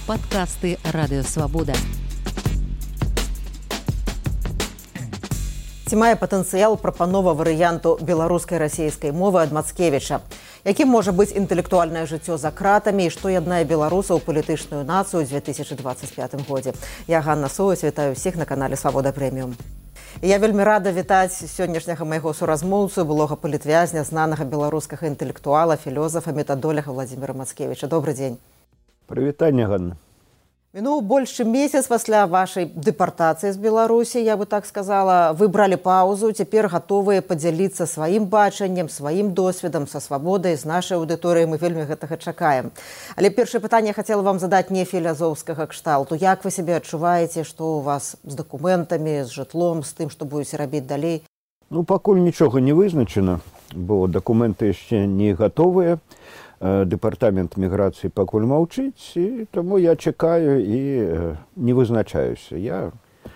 Падкасты Радыёвабода. Ці мае патэнцыял прапанова варыянту беларускай расейскай мовы ад Мацкевіча? Якім можа быць інтэлектуальнае жыццё за кратамі і што яднае беларусаў палітычную нацыю ў 2025 годзе? Я Ганна Соус, вітаю ўсіх на канале Свабода Прэміум. Я вельмі рада вітаць сённяшняга майго суразмоўцу, былога палітвязня, знанага беларускага інтэлектуала, філёзафа, метадоляга Владзіміра Мацкевіча. Добры дзень. Прывітанне, Ганна. Мінуў больш чым месяц пасля вашай дэпартацыі з Беларусі, я бы так сказала, вы бралі паўзу, цяпер гатовыя падзяліцца сваім бачаннем, сваім досведам, са свабодай, з нашай аўдыторыяй, мы вельмі гэтага чакаем. Але першае пытанне я хацела вам задаць не філазофскага кшталту. Як вы сябе адчуваеце, што у вас з дакументамі, з жытлом, з тым, што будзеце рабіць далей? Пакуль нічога не вызначана, бо дакументы яшчэ не гатовыя. Дэпартамент міграцыі пакуль маўчыць, і таму я чакаю і не вызначаюся. Я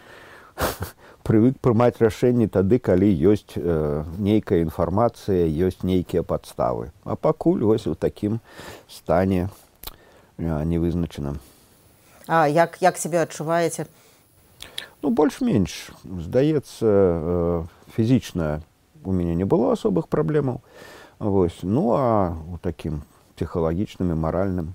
прывык прымаць рашэнні тады, калі ёсць нейкая інфармацыя, ёсць нейкія падставы. А пакуль вось у такім стане невызначаным. А як сябе адчуваеце? Больш-менш. Здаецца, фізічна у мяне не было асобых праблемаў. Вось. А у такім псіхалагічным і маральным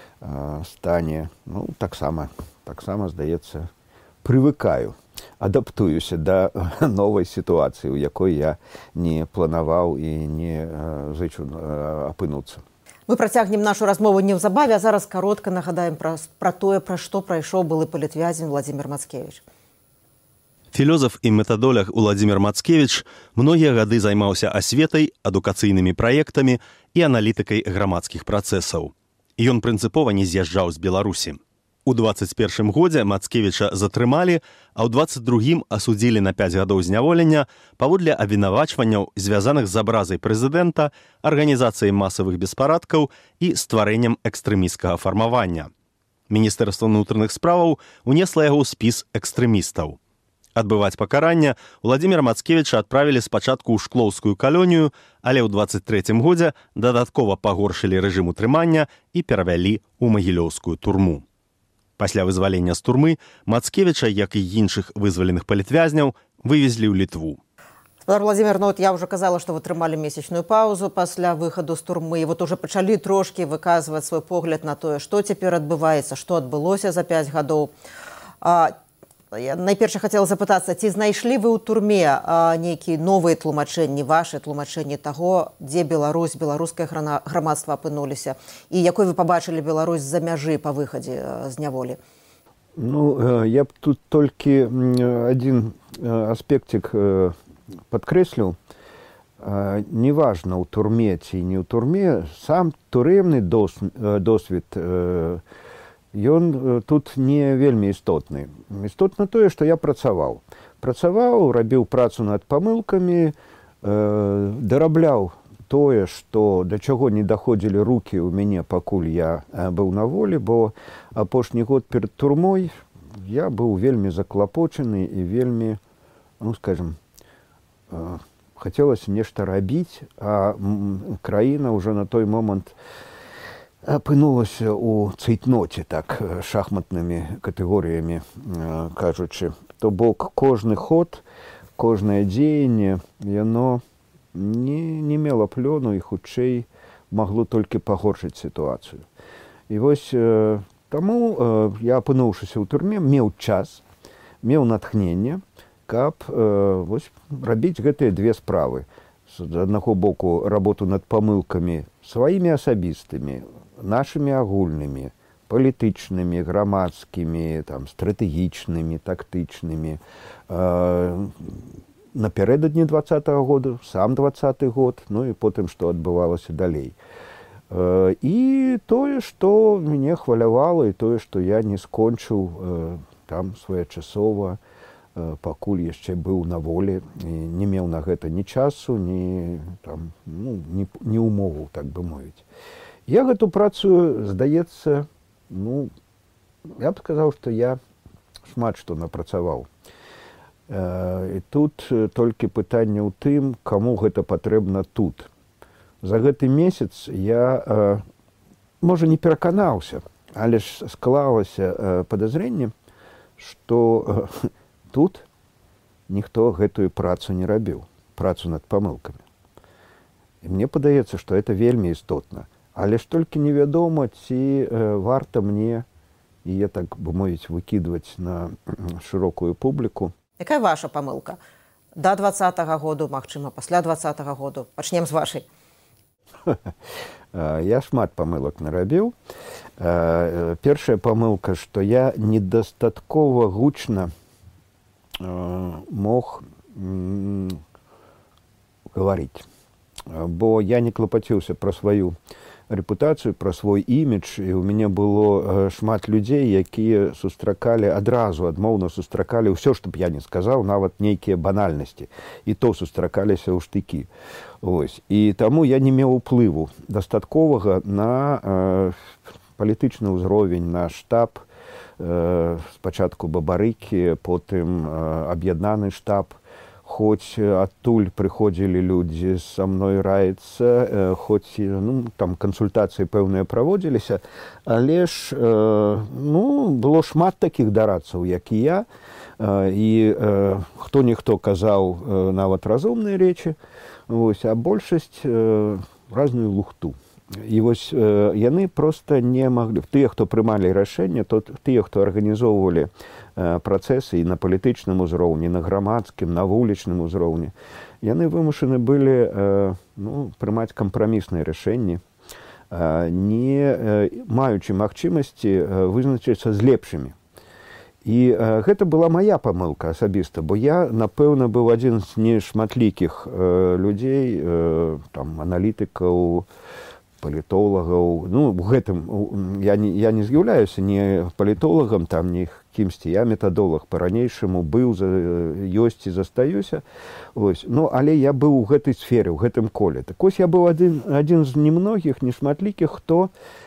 стане таксама, здаецца, прывыкаю, адаптуюся да новай сітуацыі, у якой я не планаваў і не зычу апынуцца. Мы працягнем нашу размову неўзабаве, а зараз каротка нагадаем пра тое, пра што прайшоў былы палітвязень Владзімір Мацкевіч. Філёзаф і метадолог Уладзімір Мацкевіч многія гады займаўся асветай, адукацыйнымі праектамі і аналітыкай грамадскіх працэсаў. Ён прынцыпова не з'язджаў з Беларусі. У 21 годзе Мацкевіча затрымалі, а ў 22-м асудзілі на 5 гадоў зняволення паводле абвінавачванняў, звязаных з абразай прэзідэнта, арганізацыяй масавых беспарадкаў і стварэннем экстрэмісцкага фармавання. Міністэрства ўнутраных справаў унесла яго ў спіс экстрэмістаў. Адбываць пакаранне Уладзіміра Мацкевіча адправілі спачатку ў шклоўскую калонію, але ў 23-м годзе дадаткова пагоршылі рэжым утрымання і перавялі ў магілёўскую турму. Пасля вызвалення з турмы Мацкевіча, як і іншых вызваленых палітвязняў, вывезлі ў Літву. Спадар Владзімір, я ўжо казала, што вы трымалі месячную паўзу пасля выхаду з турмы, і уже пачалі трошкі выказваць свой погляд на тое, што цяпер адбываецца, што адбылося за 5 гадоў. Я найперш хацела запытацца, ці знайшлі вы ў турме нейкія новыя тлумачэнні, вашы тлумачэнні таго, дзе Беларусь, беларускае грамадства апынуліся, і якой вы пабачылі Беларусь з-за мяжы па выхадзе з няволі? Я б тут толькі адзін аспектик падкрэсліў. Неважна, у турме ці не ў турме, сам турэмны досвед ён тут не вельмі істотны. Істотна тое, што я працаваў. Рабіў працу над памылкамі, дарабляў тое, што да чаго не даходзілі рукі ў мяне, пакуль я быў на волі, бо апошні год перад турмой я быў вельмі заклапочаны і вельмі, хацелася нешта рабіць, а краіна ўжо на той момант апынулася ў цейтноце, так, шахматнымі катэгорыямі кажучы. То бок кожны ход, кожнае дзеянне, яно не мела плёну і хутчэй магло толькі пагоршыць сітуацыю. І вось таму я, апынуўшыся ў турме, меў час, меў натхненне, каб рабіць гэтыя две справы. З аднаго боку, работу над памылкамі сваімі асабістымі, нашымі агульнымі, палітычнымі, грамадскімі, стратэгічнымі, тактычнымі. Напярэдадні 20-го году, сам 20-й год, і потым, што адбывалася далей. І тое, што мяне хвалявала, і тое, што я не скончыў там своечасова, пакуль яшчэ быў на волі, і не меў на гэта ні часу, ні умоваў, так бы мовіць. Я гэту працу, здаецца, я б сказаў, што я шмат што напрацаваў. І тут толькі пытанне ў тым, каму гэта патрэбна тут. За гэты месяц я, можа, не пераканаўся, Але ж склалася падазрэнне, што тут ніхто гэтую працу не рабіў, працу над памылкамі. І мне падаецца, што это вельмі істотна. Але ж толькі невядома, ці варта мне яе, так бы мовіць, выкідваць на шырокую публіку. Якая ваша памылка? Да 20-го году, магчыма, пасля 20-го году. Пачнем з вашай. Я шмат памылак нарабіў. Першая памылка, што я недастаткова гучна мог гаварыць. Бо я не клапаціўся пра сваю рэпутацыю, пра свой імідж, і ў мяне было шмат людзей, якія сустракалі адразу, адмоўна сустракалі ўсё, што б я не сказаў, нават нейкія банальнасці. І то сустракаліся ў штыкі. Ось. І таму я не меў уплыву дастатковага на палітычны ўзровень, на штаб, спачатку Бабарыкі, потым аб'яднаны штаб. Хоць адтуль прыходзілі людзі са мной раіцца, хоць там кансультацыі пэўныя праводзіліся, але ж было шмат такіх дарадцаў, як і я, і хто-ніхто казаў нават разумныя рэчы, а большасць разную лухту. І вось яны проста не маглі, тыя, хто прымалі рашэнне, тыя, хто арганізоўвалі працэсы і на палітычным узроўні, на грамадскім, на вулічным узроўні, яны вымушаны былі прымаць кампрамісныя рашэнні, не маючы магчымасці вызначыцца з лепшымі. І гэта была мая памылка асабіста, бо я, напэўна, быў адзін з нешматлікіх людзей, аналітыкаў, палітолагаў. Гэтым я не з'яўляюся ні палітолагам, ні кімсьці. Я метадолаг па-ранейшаму быў, ёсць і застаюся. Але я быў у гэтай сферы, у гэтым коле. Так ось я быў адзін з немногіх, нешматлікіх, хто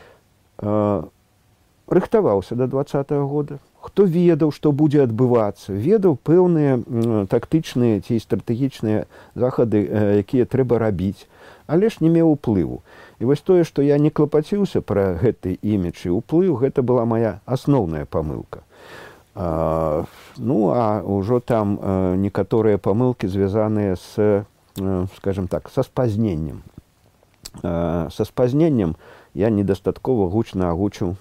рыхтаваўся да 20-го года, хто ведаў, што будзе адбывацца, ведаў пэўныя тактычныя ці стратэгічныя захады, якія трэба рабіць, але ж не меў уплыву. І вось тое, што я не клапаціўся пра гэты імідж і ўплыў, гэта была моя асноўная памылка. Ўжо там некаторыя памылкі звязаныя з, скажем так, са спазненнем. Са спазненнем я недастаткова гучна агучыў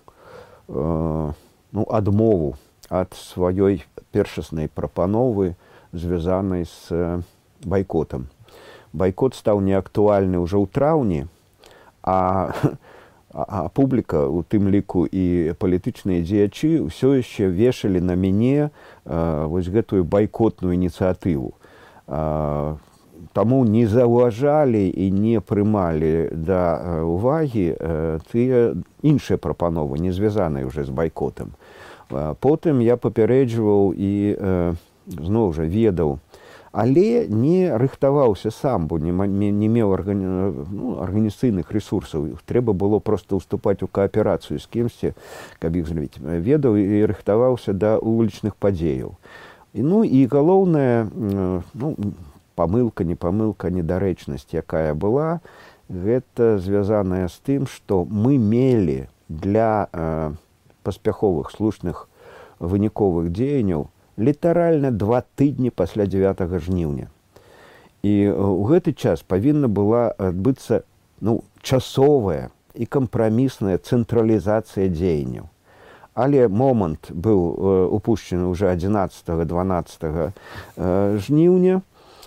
адмову ад сваёй першаснай прапановы, звязанай з байкотам. Байкот стаў неактуальны ўжо ў траўні, а публіка, у тым ліку і палітычныя дзеячы, ўсё яшчэ вешалі на мяне вось гэтую байкотную ініцыятыву. Таму не заўважалі і не прымалі да ўвагі тыя іншыя прапановы, не звязаныя ўжо з байкотам. Потым я папярэджваў і зноў жа ведаў, але не рыхтаваўся сам, бо не меў арганізацыйных рэсурсаў. Трэба было проста ўступаць у кааперацыю з кімсьці, каб іх злавіць. Ведаў і рыхтаваўся да вулічных падзеяў. І галоўная памылка, недарэчнасць, якая была, гэта звязаная з тым, што мы мелі для паспяховых, слушных, выніковых дзеянняў літаральна 2 тыдні пасля 9 жніўня. І ў гэты час павінна была адбыцца часовая і кампрамісная цэнтралізацыя дзеянняў. Але момант быў упушчаны ўжо 11-12 жніўня,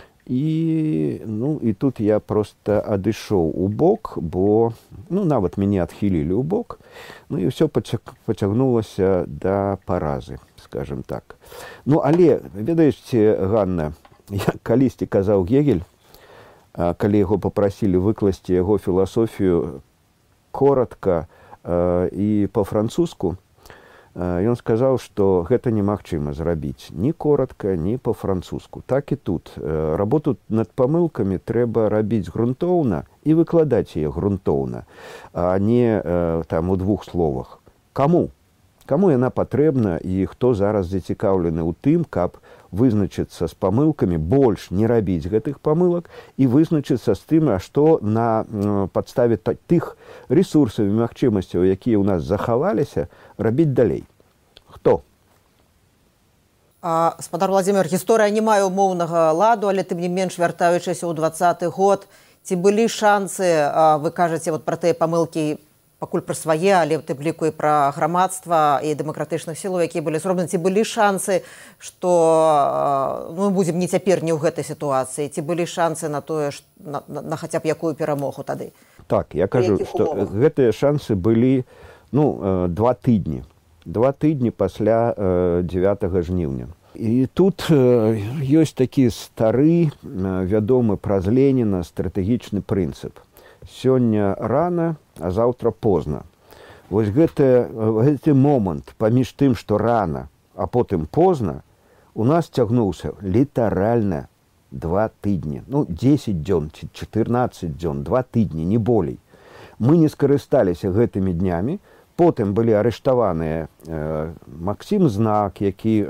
і тут я проста адышоў у бок, бо нават мяне адхілілі ў бок, і ўсё пацягнулася да паразы, скажем так. Але, ведаеце, Ганна, як калісьці казаў Гегель, калі яго папрасілі выкласці яго філасофію коратка і па-французску, ён сказаў, што гэта немагчыма зрабіць ні коратка, ні па-французску. Так і тут. Работу над памылкамі трэба рабіць грунтоўна і выкладаць яе грунтоўна, а не у 2 словах. Каму? Каму яна патрэбна і хто зараз зацікаўлены ў тым, каб вызначыцца з памылкамі, больш не рабіць гэтых памылак і вызначыцца з тым, што на падставе тых рэсурсаў і магчымасцяў, якія ў нас захаваліся, рабіць далей. Хто? Спадар Владзімир, гісторыя не мае умоўнага ладу, але тым не менш, вяртаючыся ў 20-й год, ці былі шансы, вы кажаце пра тыя памылкі, пакуль пра свае, але тым ліку і пра грамадства і дэмакратычных сілаў, якія былі зроблены, ці былі шансы, што мы будзем не цяпер не ў гэтай сітуацыі, ці былі шансы на тое, на хаця б якую перамогу тады? Так, я кажу, што гэтыя шансы былі 2 тыдні. 2 тыдні пасля 9 жніўня. І тут ёсць такі стары, вядомы праз Леніна стратэгічны прынцып. Сёння рана, а заўтра позна. Вось гэты момант паміж тым, што рана, а потым позна, у нас цягнуўся літаральна 2 тыдні. 10 дзён, 14 дзён, 2 тыдні, не болей. Мы не скарысталіся гэтымі днямі, потым былі арыштаваныя Максім Знак, які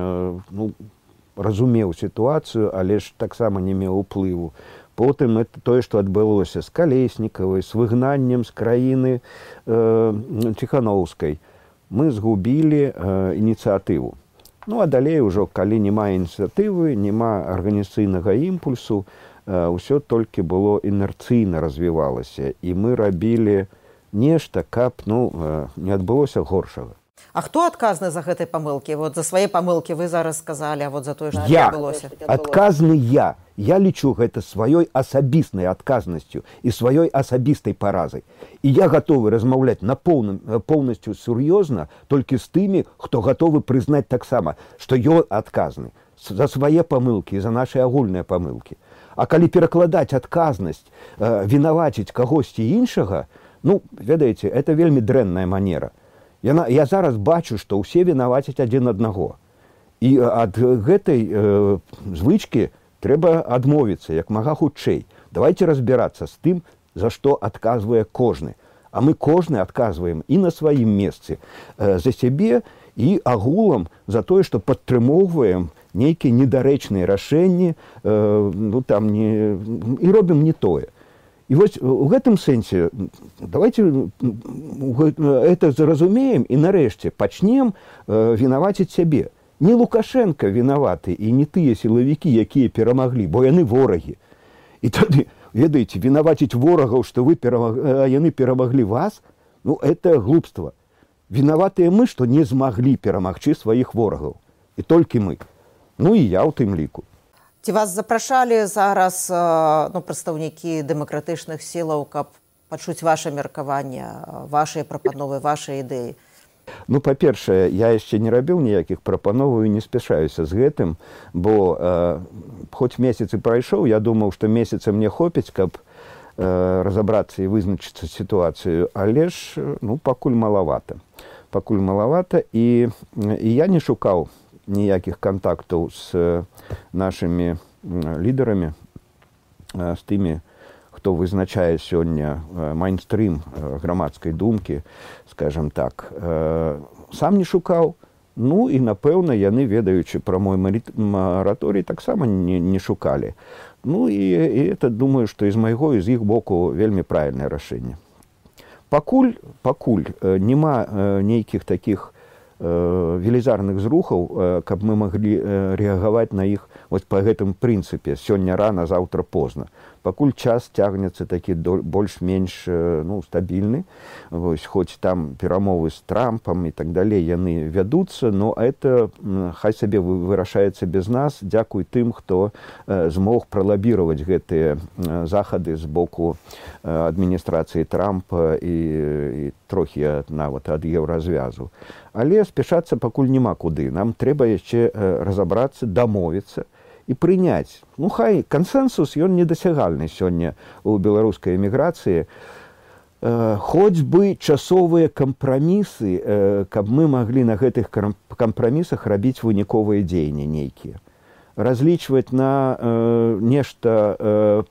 разумеў сітуацыю, але ж таксама не меў уплыву. Потым тое, што адбылося з Калеснікавай, з выгнаннем з краіны Ціханаўскай. Мы згубілі ініцыятыву. А далей ужо, калі няма ініцыятывы, няма арганізацыйнага імпульсу, ўсё толькі было інерцыйна развівалася. І мы рабілі нешта, каб не адбылося горшага. А хто адказны за гэтай памылкі? За свае памылкі вы зараз сказалі, а за тое, што адбылося? Адказны я. Я лічу гэта сваёй асабіснай адказнасцю і сваёй асабістай паразай. І я гатовы размаўляць поўнасцю сур'ёзна толькі з тымі, хто гатовы прызнаць таксама, што ён адказны за свае памылкі і за нашы агульныя памылкі. А калі перакладаць адказнасць, вінаваціць кагосьці іншага, ведаеце, это вельмі дрэнная манера. Я зараз бачу, што ўсе вінавацяць адзін аднаго. І ад гэтай звычкі трэба адмовіцца як мага хутчэй. Давайте разбірацца з тым, за што адказвае кожны. А мы кожны адказваем і на сваім месцы за сябе і агулам за тое, што падтрымоўваем нейкія недарэчныя рашэнні і робім не тое. І вось у гэтым сэнсе давайте это зразумеем і нарэшце пачнем вінаваціць сябе. Не Лукашенко вінаваты і не тыя сілавікі, якія перамаглі, бо яны ворагі. І тады, ведаеце, вінаваціць ворагаў, што яны перамаглі вас, это глупства. Вінаватыя мы, што не змаглі перамагчы сваіх ворагаў. І толькі мы. І я ў тым ліку. Ці вас запрашалі зараз прадстаўнікі дэмакратычных сілаў, каб пачуць ваше меркаванне, вашыя прапановы, вашыя ідэі? Па-першае, я яшчэ не рабіў ніякіх прапановаў і не спяшаюся з гэтым, бо хоць месяц і прайшоў, я думаў, што месяца мне хопіць, каб разабрацца і вызначыцца сітуацыю, але ж пакуль малавата. Пакуль малавата, і я не шукаў ніякіх кантактаў з нашымі лідарамі, з тымі, хто вызначае сёння майнстрым грамадскай думкі, скажем так. Сам не шукаў, і, напэўна, яны, ведаючы пра мой мараторый, таксама не шукалі. І это, думаю, што і з майго, і з іх боку вельмі правільнае рашэнне. Пакуль няма нейкіх такіх велізарных зрухаў, каб мы маглі рэагаваць на іх па гэтым прынцыпе. Сёння рана, заўтра позна. Пакуль час цягнецца такі больш-менш стабільны. Хоць там перамовы з Трампам і так далей яны вядуцца, но это хай сабе вырашаецца без нас. Дзякуй тым, хто змог пралабіраваць гэтыя захады з боку адміністрацыі Трампа і трохі нават ад еўразвязу. Але спяшацца пакуль няма куды. Нам трэба яшчэ разабрацца, дамовіцца і прыняць. Хай кансэнсус, ён недасягальны сёння ў беларускай эміграцыі. Хоць бы часовыя кампрамісы, каб мы маглі на гэтых кампрамісах рабіць выніковыя дзеянні нейкія. разлічваць на нешта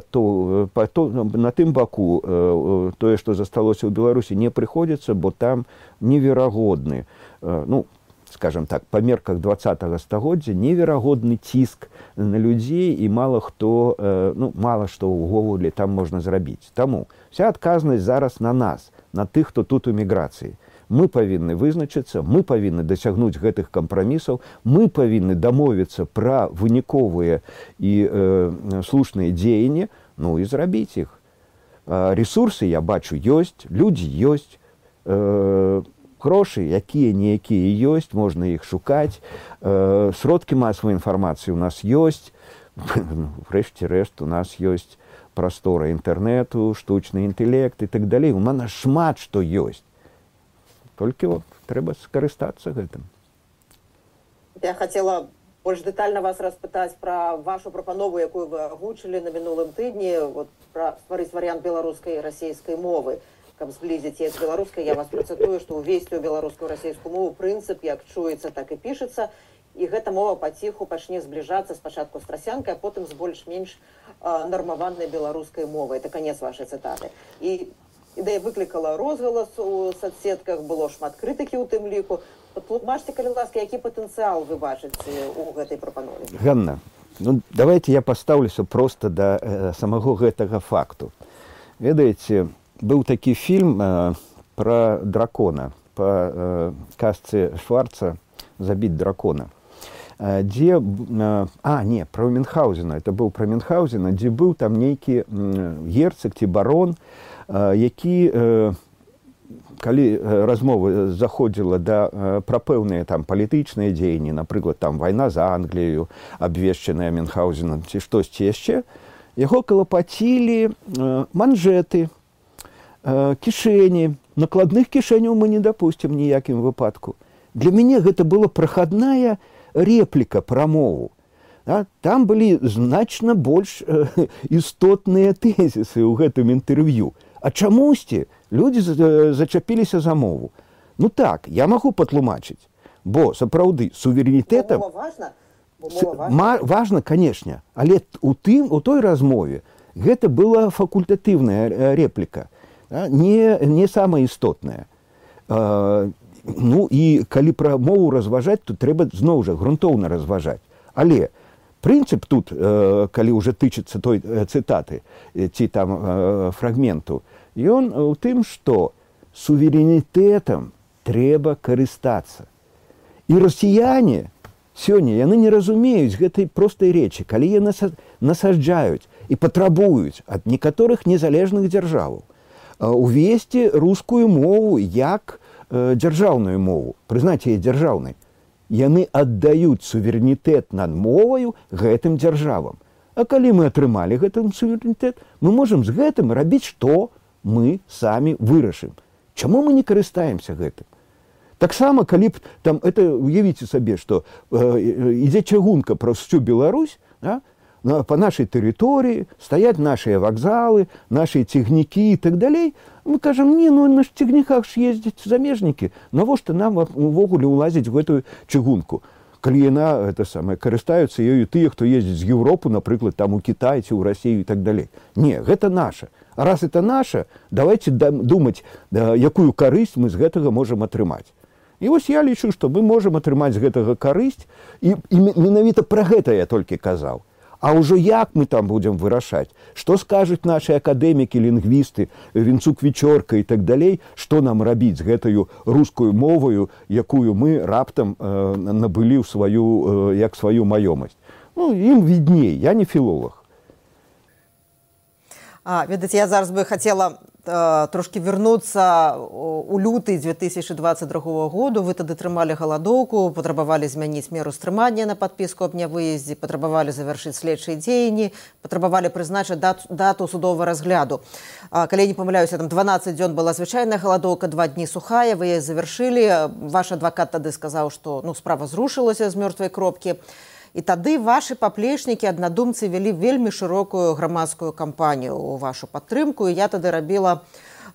на тым баку тое, што засталося ў Беларусі, не прыходзіцца, бо там неверагодны, скажем так, па мерках 20-го стагоддзя неверагодны ціск на людзей, і мала што ўвогуле там можна зрабіць. Таму вся адказнасць зараз на нас, на тых, хто тут у міграцыі. Мы павінны вызначыцца, мы павінны дасягнуць гэтых кампрамісаў, мы павінны дамовіцца пра выніковыя і слушныя дзеянні, і зрабіць іх. Ресурсы, я бачу, ёсць, людзі ёсць, грошы, якія-ніякія ёсць, можна іх шукаць, сродкі масавай інфармацыі у нас ёсць, врэшце-рэшт у нас ёсць прастора інтэрнэту, штучны інтэлект і так далей. У нас шмат што ёсць. Толькі трэба скарыстацца гэтым. Я хацела больш дэтальна вас распытаць пра вашу прапанову, якую вы агучылі на мінулым тыдні, пра стварыць варыянт беларускай і расейскай мовы. Каб зблізіць з беларускай, я вас працытую, што ўвесці ў беларускую расейскую мову прынцып як чуецца, так і пішацца, і гэта мова паціху пачне збліжацца спачатку з трасянкай, а потым з больш-менш нармаванай беларускай мовай. Это канец вашай цытаты. І ідэя выклікала розгалас у соцсетках, было шмат крытыкі ў тым ліку. Тлумачце, калі ласка, які патэнцыял вы бачыце ў гэтай прапанове? Ганна, давайте я пастаўлюся проста да самого гэтага факту. Ведаеце, быў такі фільм пра дракона, па казцы Шварца «Забіць дракона», дзе, пра Мюнхгаузена, это быў пра Мюнхгаузена, дзе быў там нейкі герцаг ці барон, які, калі размова заходзіла пра пэўныя там палітычныя дзеянні, напрыклад, там вайна за Англію, абвешчаная Мюнхгаузенам, ці штосьці яшчэ, яго калапацілі манжэты, кішэні. Накладных кішэняў мы не дапусцім ніякім выпадку. Для мяне гэта была прахадная репліка пра мову. Там былі значна больш істотныя тэзісы ў гэтым інтэрв'ю. А чамусьці людзі зачапіліся за мову. Так, я магу патлумачыць, бо сапраўды суверэнітэтам важна, канешне, але у той размове гэта была факультатыўная репліка, не самая істотная. І калі пра мову разважаць, то трэба зноў жа грунтоўна разважаць. Але прынцып тут, калі ўжо тычыцца той цытаты ці там фрагменту, ён у тым, што суверэнітэтам трэба карыстацца. І расіяне сёння, яны не разумеюць гэтай простай рэчы, калі яны насаджаюць і патрабуюць ад некаторых незалежных дзяржаваў увесці рускую мову як дзяржаўную мову, прызнаць яе дзяржаўнай. Яны аддаюць суверэнітэт над моваю гэтым дзяржавам. А калі мы атрымалі гэты суверэнітэт, мы можам з гэтым рабіць, што мы самі вырашым. Чаму мы не карыстаемся гэтым? Таксама, калі б там, уявіце сабе, што ідзе чыгунка праз всю Беларусь, по нашай тэрыторыі стаяць нашыя вакзалы, нашыя цягнікі і так далей, мы кажам, на цягніках ж ездзяць замежнікі, навошта нам увогуле ўлазіць в гэтую чыгунку? Калі яна, карыстаюцца ёю тыя, хто ездзіць з Еўропы, напрыклад, там у Кітай ці ў Расію і так далей. Не, гэта наша. А раз это наша, давайте думаць, якую карысць мы з гэтага можам атрымаць. І вось я лічу, што мы можам атрымаць з гэтага карысць, і менавіта пра гэта я толькі казаў. А ўжо як мы там будзем вырашаць? Што скажуць нашы акадэмікі, лінгвісты, Вінцук-Вічорка і так далей, што нам рабіць з гэтаю рускую моваю, якую мы раптам набылі як сваю маёмасць? Ім відней, я не філолог. Ведаце, я зараз бы хацела трошки вернуцца у люты 2022 году. Вы тады трымалі галадоўку, патрабавалі змяніць меру стрымання на падпіску аб нявыездзе, патрабавалі завяршыць следчыя дзеянні, патрабавалі прызначыць дату судовага разгляду. Калі я не памыляюся, там 12 дзён была звычайная галадоўка, 2 дні сухая, вы яе завяршылі. Ваш адвакат тады сказаў, што справа зрушылася з мёртвай кропкі. І тады вашы паплечнікі, аднадумцы вялі вельмі шырокую грамадскую кампанію ў вашу падтрымку. І я тады рабіла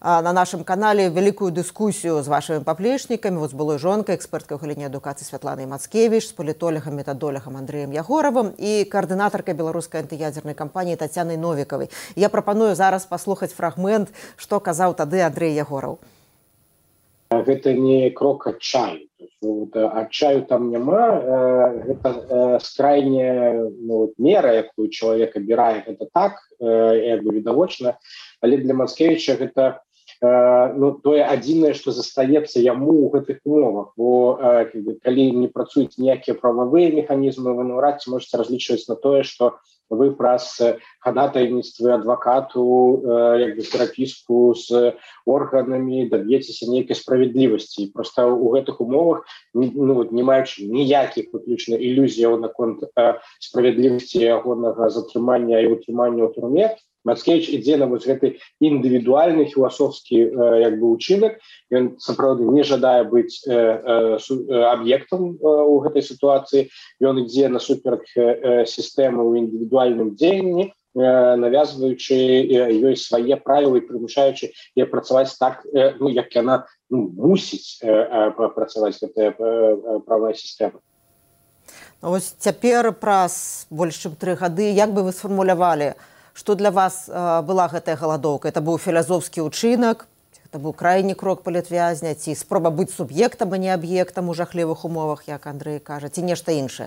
на нашым канале вялікую дыскусію з вашымі паплечнікамі, з былой жонкай, эксперткай у галіне адукацыі Святланай Мацкевіч, з палітолагам, метадолагам Андрэем Ягоравым і каардынатаркай беларускай антыядзернай кампаніі Тацянай Новікавай. Я прапаную зараз паслухаць фрагмент, што казаў тады Андрэй Ягораў. Гэта не крок адчаю. Адчаю там няма. Гэта скрайняя мера, якую чалавек абірае, гэта так, як бы відавочна. Але для Мацкевіча гэта тое адзінае, што застаецца яму ў гэтых умовах. Бо калі не працуюць ніякія прававыя механізмы, вы наўрад ці можаце разлічваць на тое, што вы праз хадатайніцтвы адвакату, як бы перапіску з органамі даб'ецеся нейкай справядлівасці. Проста ў гэтых умовах, не маючы ніякіх выключна ілюзіяў наконт справядлівасці ягонага затрымання і утрымання ў турме, Мацкевіч ідзе на гэты індывідуальны філасофскі як бы учынак. Ён сапраўды не жадае быць аб'ектам у гэтай сітуацыі. Ён ідзе насуперак сістэмы ў індывідуальным дзеянні, навязваючы ёй свае правілы і прымушаючы яе працаваць так, як яна мусіць працаваць, гэтая правая сістэма. Вось цяпер праз больш чым 3 гады, як бы вы сфармулявалі, што для вас была гэтая галадоўка? Это быў філазофскі ўчынак, это быў крайні крок палітвязня, ці спроба быць суб'ектам, а не аб'ектам у жахлівых умовах, як Андрэй кажа, ці нешта іншае?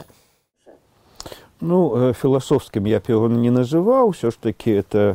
Філасофскім я б яго не называў, ўсё ж такі это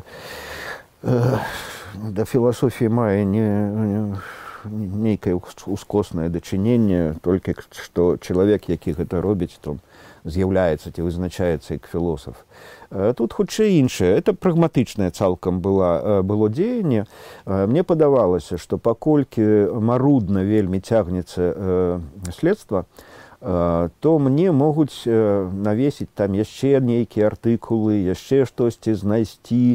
да філасофіі мае нейкае ускоснае дачыненне, толькі што чалавек, які гэта робіць, то з'яўляецца ці вызначаецца як філосаф. Тут хутчэй іншае. Это прагматычнае цалкам было дзеянне. Мне падавалася, што паколькі марудна вельмі цягнецца следства, то мне могуць навесіць там яшчэ нейкія артыкулы, яшчэ штосьці знайсці,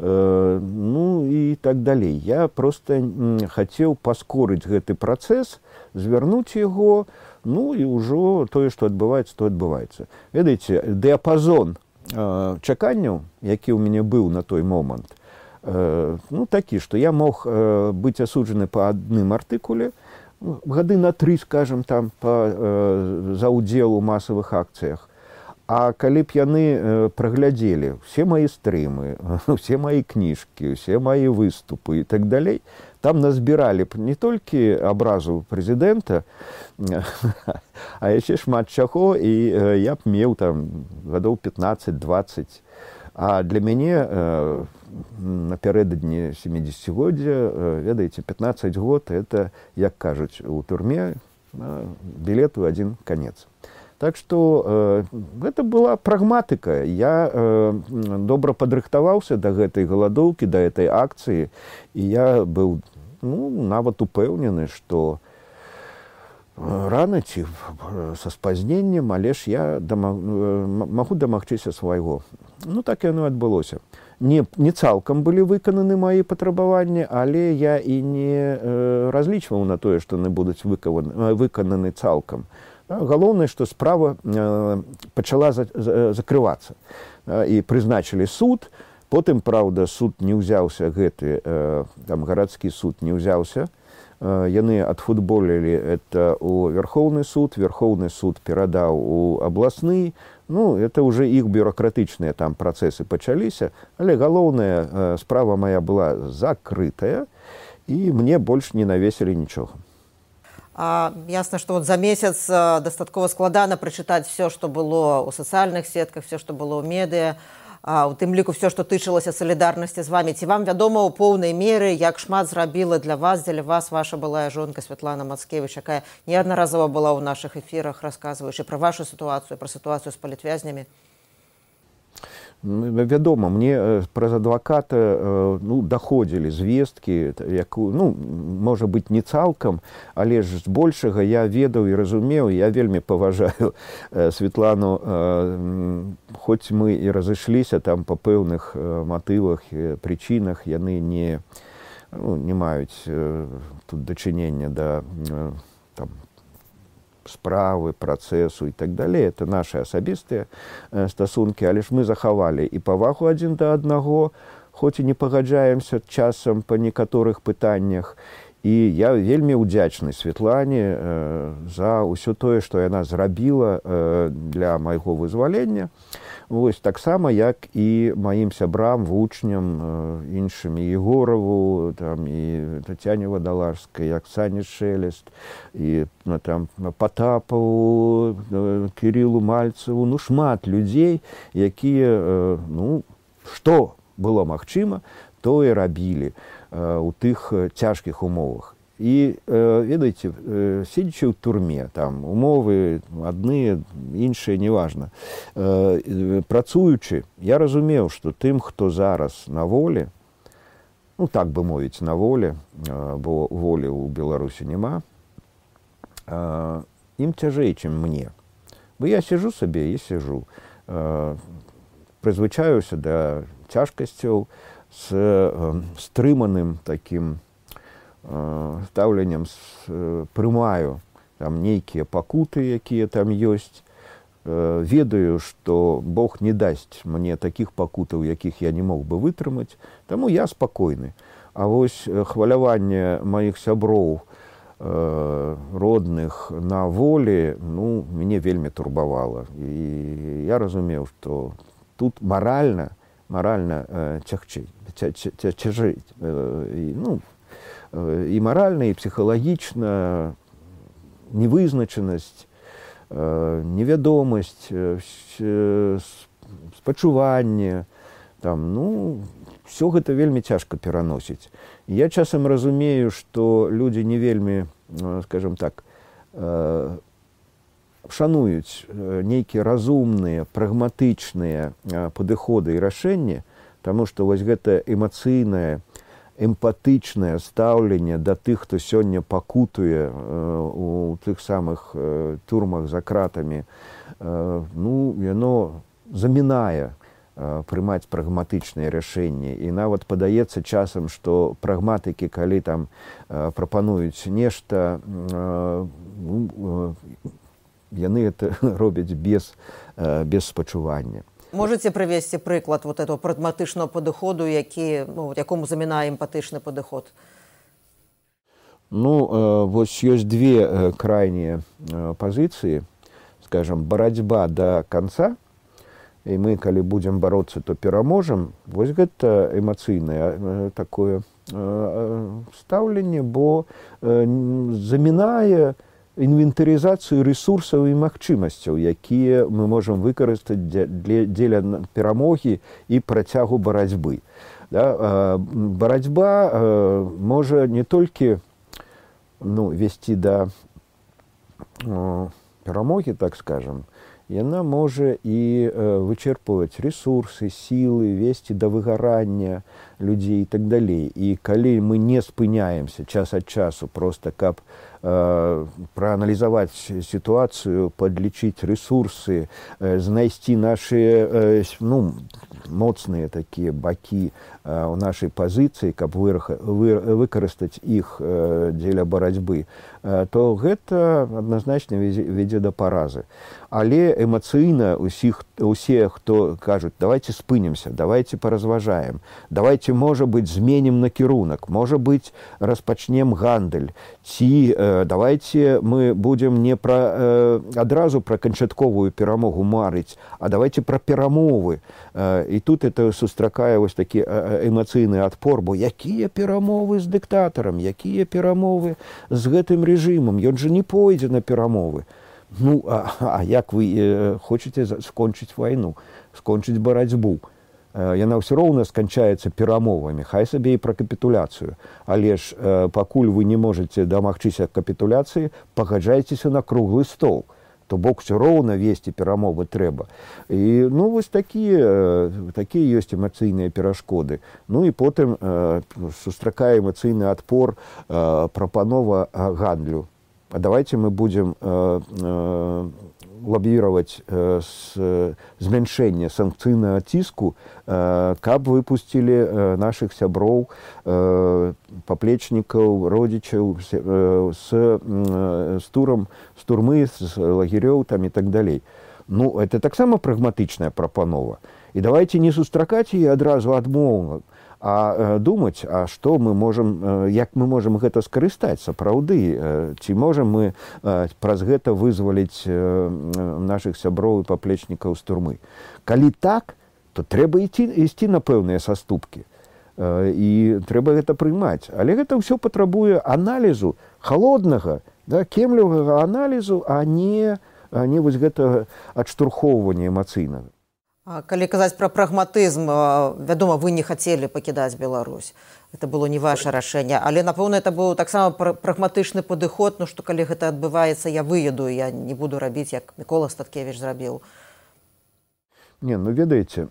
і так далей. Я проста хацеў паскорыць гэты працэс, звярнуць яго, і ўжо тое, што адбываецца, то адбываецца. Ведаеце, дыяпазон чаканняў, які ў мяне быў на той момант, такі, што я мог быць асуджаны па адным артыкуле, гады на 3, скажем, там, за ўдзел у масавых акцыях. А калі б яны праглядзелі ўсе мае стрымы, усе мае кніжкі, усе мае выступы і так далей, там назбіралі б не толькі абразу прэзідэнта, а яшчэ шмат чаго, і я б меў там гадоў 15-20. А для мяне напярэдадні 70-годдзя, ведаеце, 15 год, это, як кажуць, у турме білет у адзін канец. Так што гэта была прагматыка. Я добра падрыхтаваўся да гэтай галадоўкі, да гэтай акцыі, і я быў нават упэўнены, што рана ці са спазненнем, але ж я магу дамагчыся свайго. Так яно адбылося. Не цалкам былі выкананы мае патрабаванні, але я і не разлічваў на тое, што яны будуць выкананы цалкам. Галоўнае, што справа пачала закрывацца. І прызначылі суд, потым, праўда, суд не ўзяўся гэты, там гарадскі суд не ўзяўся. Яны адфутболілі это ў Верхоўны суд перадаў у абласны. Это ўжо іх бюракратычныя там працэсы пачаліся, але галоўная справа моя была закрытая, і мне больш не навесілі нічога. Ясна, што за месяц дастаткова складана прачытаць все, што было ў сацыяльных сетках, все, што было ў медыа, у тым ліку все, што тычылася салідарнасці з вамі. Ці вам вядома ў поўнай меры, як шмат зрабіла для вас, дзеля вас ваша былая жонка Святлана Мацкевіч, якая неаднаразова была ў нашых эфірах, расказваючы пра вашу сітуацыю, пра сітуацыю з палітвязнямі? Вядома, мне праз адваката даходзілі звесткі, можа быць, не цалкам, але ж збольшага я ведаў і разумеў, я вельмі паважаю Светлану, хоць мы і разышліся там па пэўных матывах, прычынах, яны не маюць тут дачынення да справы, працэсу і так далей. Это наши асабістыя стасункі, але ж мы захавалі і павагу адзін да аднаго, хоць і не пагаджаемся часам па некаторых пытаннях. І я вельмі ўдзячны Светлане за ўсё тое, што яна зрабіла для майго вызвалення. Вось таксама, як і маім сябрам, вучням, іншым, і Егораву, там, і Тацяне Вадалажскай, Аксане Шелест, і там, Патапаву, Кірілу Мальцеву, ну, шмат людзей, якія, ну, што было магчыма, то і рабілі у тых цяжкіх умовах. І, ведаеце, сидячи ў турме, там, умовы адныя, іншыя, неважна, працуючы, я разумеў, што тым, хто зараз на волі, ну, так бы мовіць, на волі, бо волі ў Беларусі няма, ім цяжэй, чым мне. Бо я сижу сабе і сижу, прызвычаюся да цяжкасцяў, з стрыманым такім стаўленнем, прымаю там нейкія пакуты, якія там ёсць, ведаю, што Бог не дасць мне такіх пакутаў, якіх я не мог бы вытрымаць, таму я спакойны. А вось хваляванне маіх сяброў родных на волі, ну, мяне вельмі турбавала. І я разумеў, што тут маральна цяжэй. Ну, і маральна, і псіхалагічна, невызначанасць, невядомасць, спачуванне, там, ну, все гэта вельмі цяжка пераносіць. Я часам разумею, што людзі не вельмі, скажем так, шануюць нейкія разумныя, прагматычныя падыходы і рашэнні, таму што вось гэта эмацыйнае, эмпатычнае стаўленне да тых, хто сёння пакутуе у тых самых турмах за кратамі, ну, яно замінае прымаць прагматычныя рашэнні. І нават падаецца часам, што прагматыкі, калі там прапануюць нешта, яны это робяць без спачування. Можете привести приклад вот этого прагматичного підходу, якому замінає емпатичний підход? Ну, вот есть две крайние позиции, скажем, борьба до конца, и мы, коли будем бороться, то пераможем. Вот это эмоцыйное такое ставленне, бо замінае інвентарызацыю рэсурсаў і магчымасцяў, якія мы можам выкарыстаць дзеля перамогі і працягу барацьбы. Да? Барацьба можа не толькі весці да перамогі, так скажем, яна можа і вычерпваць рэсурсы, сілы, весці да выгарання людзей і так далей. І калі мы не спыняемся час ад часу, просто каб прааналізаваць сітуацыю, падлічыць рэсурсы, знайсці нашы моцныя такія бакі ў нашай пазіцыі, каб выкарыстаць іх дзеля барацьбы, то гэта адназначна вядзе да паразы. Але эмацыйна усе, хто кажуць, давайте спынемся, давайте паразважаем, давайте, можа быць, зменім накірунак, можа быць, распачнем гандаль, ці давайте мы будем не адразу пра канчатковую перамогу марыць, а давайте пра перамовы. І тут это сустракае вось такі эмацыйны адпор, бо якія перамовы з дыктатарам, якія перамовы з гэтым рэжымам, ён жа не пойдзе на перамовы. Ну, а як вы хочаце скончыць вайну, скончыць барацьбу? Яна ўсё роўна сканчаецца перамовамі, хай сабе і пра капітуляцыю. Але ж пакуль вы не можаце дамагчыся капітуляцыі, пагаджайцеся на круглы стол. То бок ўсё роўна весці перамовы трэба. І вось такія ёсць эмацыйныя перашкоды. Ну і потым сустракае эмацыйны адпор прапанова гандлю. А давайте мы будем лоббировать змяншэнне санкцыйнага ціску, каб выпусцілі нашых сяброў, паплечнікаў, родзічаў з турмы, з лагерёў там і так далей. Ну, это таксама прагматычная прапанова. І давайте не сустракаць яе адразу адмоўна, а думаць, а што мы можам, як мы можам гэта скарыстаць сапраўды, ці можам мы праз гэта вызваліць нашых сяброў і паплечнікаў з турмы. Калі так, то трэба ісці на пэўныя саступкі. І трэба гэта прыймаць. Але гэта ўсё патрабуе аналізу, холоднага, да, кемлівага аналізу, а не вось гэта адштурхоўванне эмацыйнага. Калі казаць пра прагматызм, вядома, вы не хацелі пакідаць Беларусь. Это было не ваше рашэнне. Але, напэўна, это быў таксама прагматычны падыход, ну што калі гэта адбываецца, я выеду, я не буду рабіць, як Мікола Статкевіч зрабіў. Не, ну ведаеце,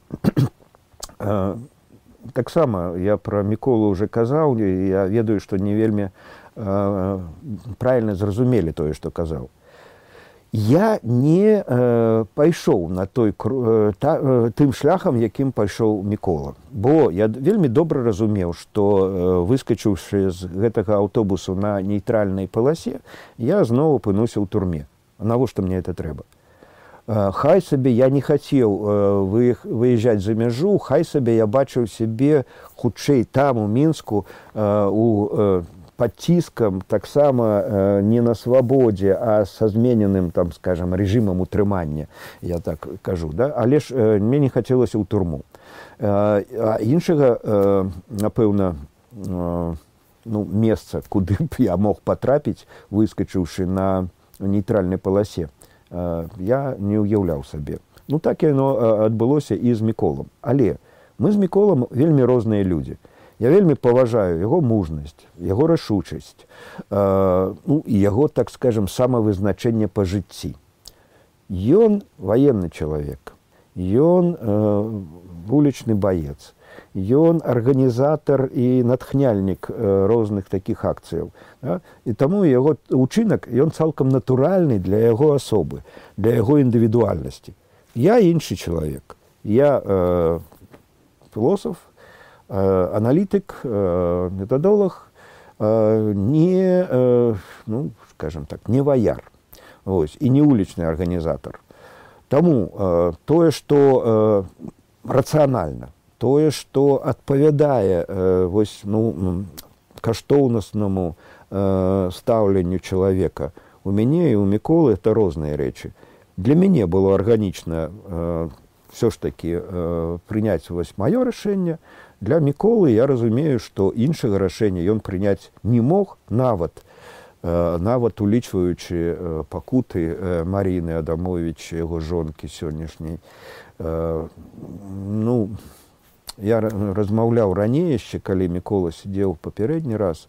таксама я пра Міколу уже казаў, і я ведаю, што не вельмі правільна зразумелі тое, што казаў. Я не пайшоў на тым шляхам, якім пайшоў Мікола. Бо я вельмі добра разумеў, што выскачыўшы з гэтага аўтобусу на нейтральнай паласе, я зноў апынуся ў турме. Навошта мне это трэба? Хай сабе я не хацеў выязджаць за мяжу, хай сабе я бачыў сябе хутчэй там, у Мінску, под ціскам, таксама не на свабодзе, а са змененым, там, скажем, рэжымам утрымання, я так кажу, да? Але ж мне не хацелася ў турму. А іншага, напэўна, месца, куды б я мог патрапіць, выскачыўшы на нейтральнай паласе, я не ўяўляў сабе. Ну, так яно адбылося і з Міколам. Але мы з Міколам вельмі розныя людзі. Я вельмі паважаю яго мужнасць, яго рашучасць, і яго, так скажем, самавызначэнне па жыцці. Ён ваенны чалавек, ён вулічны баец, ён арганізатар і натхняльнік розных такіх акцыяў. Да? І таму яго ўчынак, ён цалкам натуральны для яго асобы, для яго індывідуальнасці. Я іншы чалавек. Я філосаф, аналітык, метадолог, не, ну, скажем так, не ваяр, ось, і не улічны арганізатар. Таму тое, што рацыянальна, тое, што адпавядае вось, ну, каштоўнаснаму стаўленню чалавека, у мяне і у Міколы это розныя рэчы. Для мяне было арганічна все ж таки прыняць вось маё рашэнне. Для Міколы я разумею, што іншага рашэння ён прыняць не мог, нават улічваючы пакуты Маріны Адамовіч, яго жонкі сённяшняй. Ну, я размаўляў раней яшчэ, калі Мікола сидзеў папярэдні раз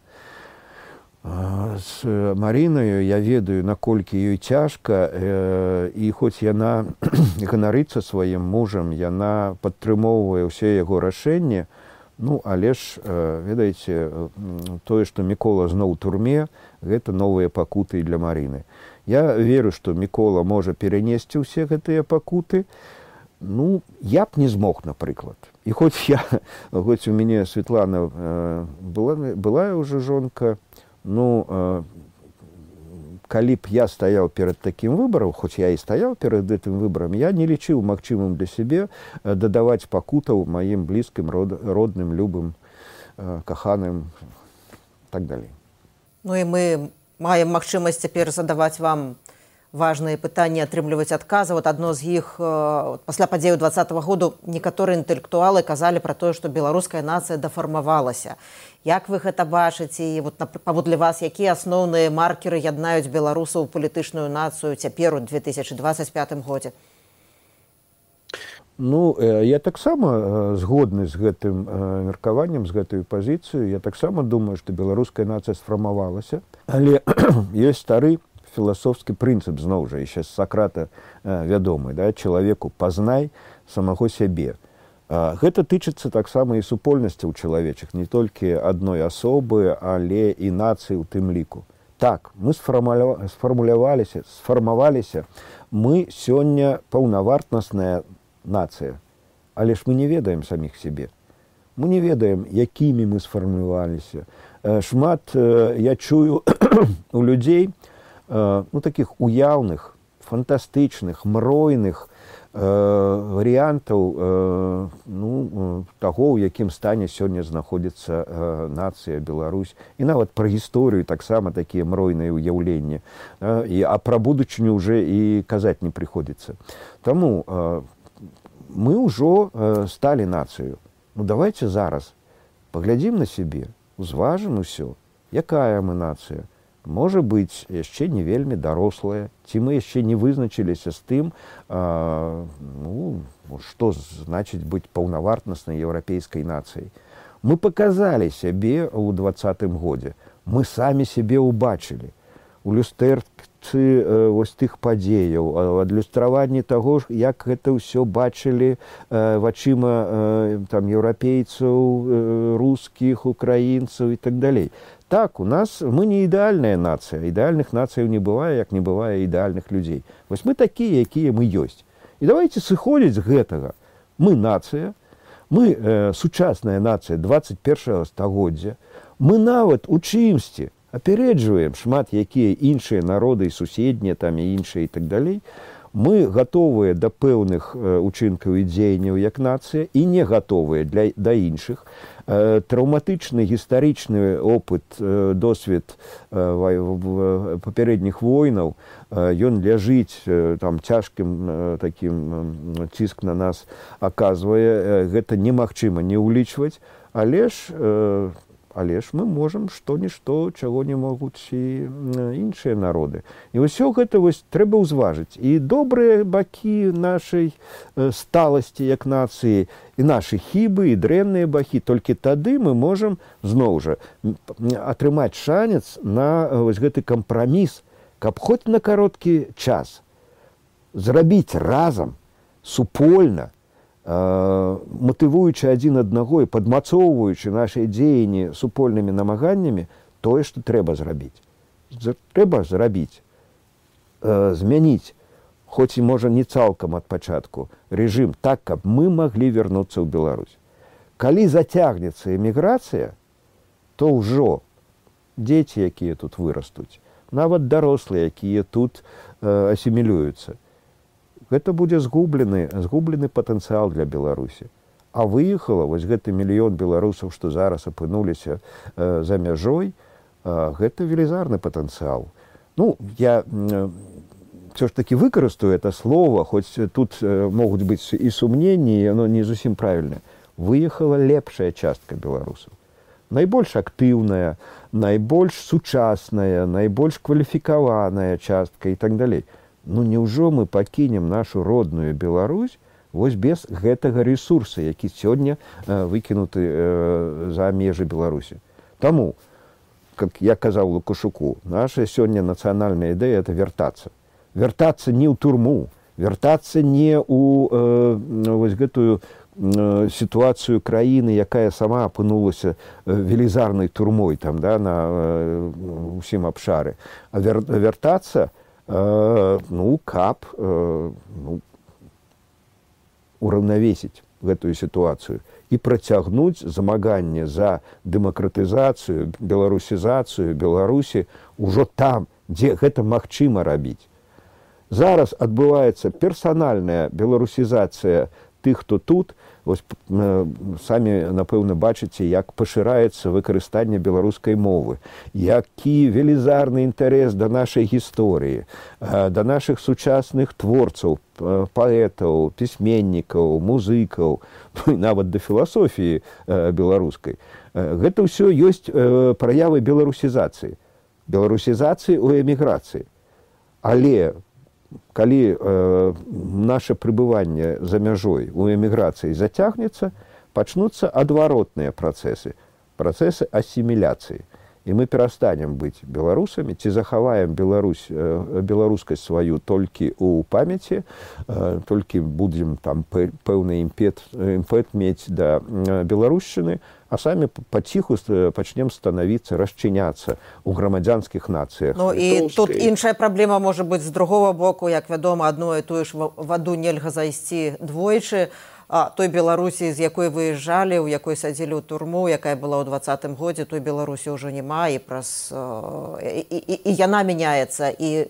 з Марінаю, я ведаю, наколькі ёй цяжка, і хоць яна ганарыцца сваім мужам, яна падтрымоўвае ўсе яго рашэнні, ну, але ж, ведаеце, тое, што Мікола зноў у турме, гэта новыя пакуты для Маріны. Я веру, што Мікола можа перанесці ўсе гэтыя пакуты. Ну, я б не змог, напрыклад. І хоць у мяне Светлана была ўжо жонка, ну, калі б я стаяў перад такім выбарам, хоць я і стаяў перад гэтым выбарам, я не лічыў магчымым для сябе дадаваць пакутаў маім блізкім, родным, любым, каханым, так далей. Ну і мы маем магчымасць цяпер задаваць вам важныя пытанні, атрымліваць адказы. Вот адно з іх, пасля падзеяў 2020 году некаторыя інтэлектуалы казалі пра тое, што беларуская нацыя дафармавалася. Як вы гэта бачыце? І вот, паводле вас, якія асноўныя маркеры яднаюць беларусаў палітычную нацыю цяпер у 2025 годзе? Ну, я таксама згодны з гэтым меркаваннем, з гэтай пазіцыяй. Я таксама думаю, што беларуская нацыя сфармавалася. Але ёсць стары філасофскі прынцып, зноў жа, яшчэ з Сакрата вядомы, да, чалавеку пазнай самого сябе. Гэта тычыцца таксама і супольнасцяў чалавечых, не толькі адной асобы, але і нацыі ў тым ліку. Так, мы сфармаваліся, мы сёння паўнавартнасная нацыя, але ж мы не ведаем саміх сябе. Мы не ведаем, якімі мы сфармаваліся. Шмат я чую у людзей, ну, таких уяўных, фантастычных, мройных варыянтаў таго, у якім стане сёння знаходзіцца нацыя Беларусь. І нават пра гісторыю таксама такія мройныя ўяўленні. А пра будучыню ўжо і казаць не прыходзіцца. Таму мы ўжо сталі нацыю. Давайте зараз паглядзім на сябе, узважым усё, якая мы нацыя. Можа быць, яшчэ не вельмі дарослая, ці мы яшчэ не вызначыліся з тым, што значыць быць паўнавартаснай еўрапейскай нацыяй. Мы паказалі сябе ў 2020 годзе. Мы самі сябе ўбачылі. У люстэрцы вось тых падзеяў, адлюстраванні таго, як гэта ўсё бачылі вачыма еўрапейцаў, рускіх, украінцаў і так далей. Так, у нас мы не ідэальная нацыя. Ідэальных нацыяў не бывае, як не бывае ідэальных людзей. Вось мы такія, якія мы ёсць. І давайте сыходзіць з гэтага. Мы нацыя, мы сучасная нацыя 21 стагоддзя. Мы нават у чымсьці апярэджваем шмат якія іншыя народы і суседнія там і іншыя і так далей. Мы гатовыя да пэўных учынкаў і дзеянняў як нацыя і не гатовыя да іншых. Траўматычны гістарычны опыт, досвед папярэдніх войнаў, ён ляжыць там цяжкім такім ціск на нас аказвае. Гэта немагчыма не ўлічваць, але ж мы можам што-нішто, чаго не могуць і іншыя народы. І ўсё гэта трэба ўзважыць. І добрыя бакі нашай сталасці як нацыі, і нашы хібы, і дрэнныя бакі. Толькі тады мы можам, зноў жа, атрымаць шанец на гэты кампраміс, каб хоць на кароткі час зрабіць разам, супольна, матывуючы адзін аднаго і падмацоўваючы нашы дзеянні супольнымі намаганнямі тое, што трэба зрабіць. Трэба зрабіць, змяніць, хоць і можа не цалкам ад пачатку, рэжым так, каб мы маглі вярнуцца ў Беларусь. Калі зацягнецца эміграцыя, то ўжо дзеці, якія тут вырастуць, нават дарослыя, якія тут асімілююцца, гэта будзе згублены патэнцыял для Беларусі. А выехала вось гэты мільён беларусаў, што зараз апынуліся за мяжой, гэта велізарны патэнцыял. Я все ж таки выкарыстаю это слово, хоць тут могуць быць і сумненні, і оно не зусім правільнае. Выехала лепшая частка беларусаў. Найбольш актыўная, найбольш сучасная, найбольш кваліфікаваная частка і так далей. Няўжо мы пакінем нашу родную Беларусь вось без гэтага ресурса, які сёння выкінуты за межы Беларусі. Таму, как я казаў Лукашуку, наша сёння нацыянальная ідэя – это вяртацца. Вяртацца не ў турму, вяртацца не ў вось гэтую сітуацыю краіны, якая сама апынулася велізарнай турмой там, на ўсім абшары. А вяртацца каб ураўнавесіць гэтую сітуацыю і працягнуць змаганне за дэмакратызацыю, беларусізацыю Беларусі ўжо там, дзе гэта магчыма рабіць. Зараз адбываецца персанальная беларусізацыя тых, хто тут. Вось самі, напэўна, бачыце, як пашыраецца выкарыстанне беларускай мовы, які велізарны інтарэс да нашай гісторыі, да нашых сучасных творцаў, паэтаў, пісьменнікаў, музыкаў, нават да філасофіі беларускай. Гэта ўсё ёсць праявы беларусізацыі. Беларусізацыі ў эміграцыі. Але калі наше прыбыванне за мяжой у эміграцыі зацягнецца, пачнуцца адваротныя працэсы асіміляцыі. І мы перастанем быць беларусамі, ці захаваем беларускасць сваю толькі ў памяці, толькі будзем там пэўны імпэт мець да беларушчыны, а самі паціху пачнем станавіцца, расчыняцца ў грамадзянскіх нацыях. І тут іншая праблема можа быць з другога боку, як вядома, адно і тую ж ваду нельга зайсці двойчы. Той Беларусі, з якой выязджалі, у якой садзілі ў турму, якая была ў 2020 годзе, той Беларусі ўжо няма, і яна мяняецца, і